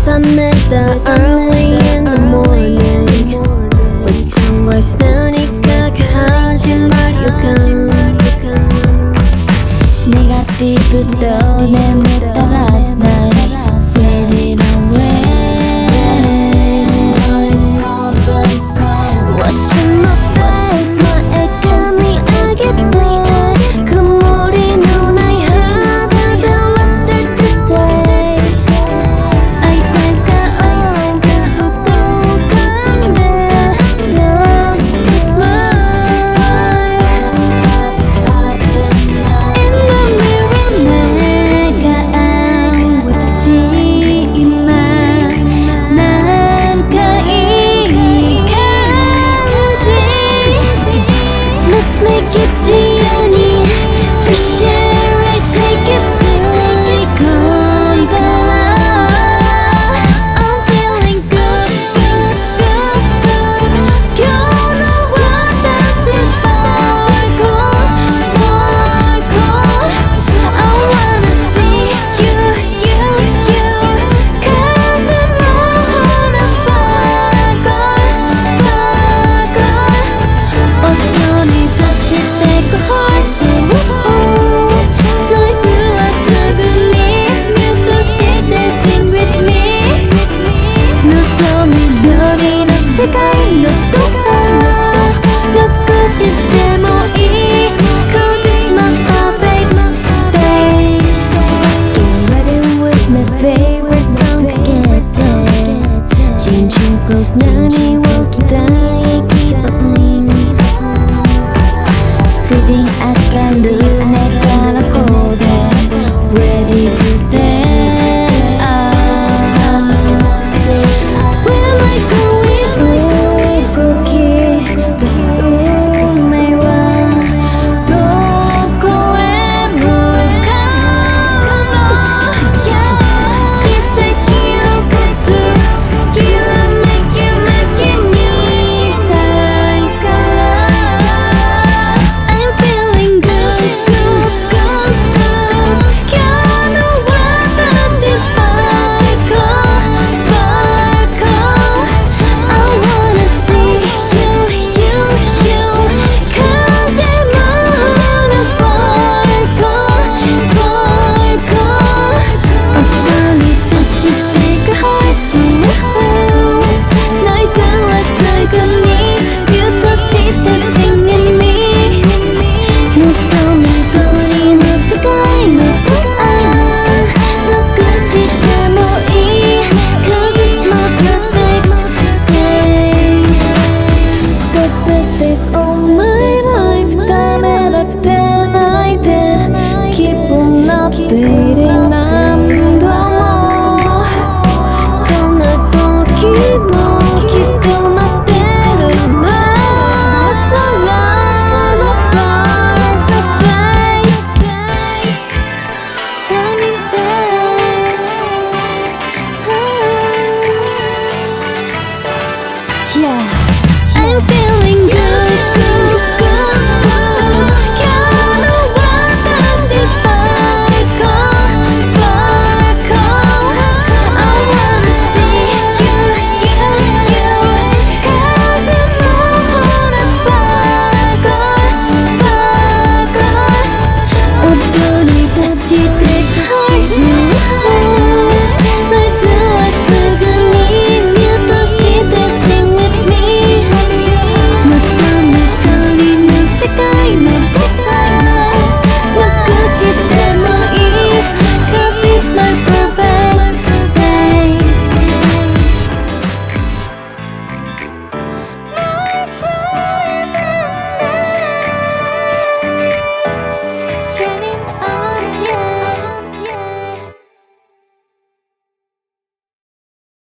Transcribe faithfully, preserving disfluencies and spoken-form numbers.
계산했다 early in the morning With sunrise 나니까 하지 말여간 Negative부터 내 못 따라 last night Fading away Washing my face my 애감이 알겠다 그 머리 넌 I 하다가 let's start today 알 때가 언제부터 간대 Just a smile In the mirror 내가 안고 다시 이만 난 가이 Let's make it journey Fresh air, I take it slowly Come down I'm feeling good, good, good, good You know what this is sparkle, sparkle I wanna see you, you, you Cause I'm on a sparkle, sparkle 어쩌니 다시 take a heart 너의 수화수금이 뮤트시 dancing with me 눈썹이 너리는 세상이 너도 듣고 싶대 뭐이 Cause it's my perfect day Get ready with my favorite song together 진심 close 난 이워 기다릴 기분 Feeling 약간 눈에 까놓고 Ready to stand We're like a widow cookie 웃음이와 도코에 묵어너 기세기로 가수 길을 make you make you need time color I'm feeling good, good, good, good You know what this is sparkle, sparkle I wanna see you, you, you Cause I'm on a sparkle, sparkle 어떠니 다시 take a heart 너의 수화수금이 뮤트시 dancing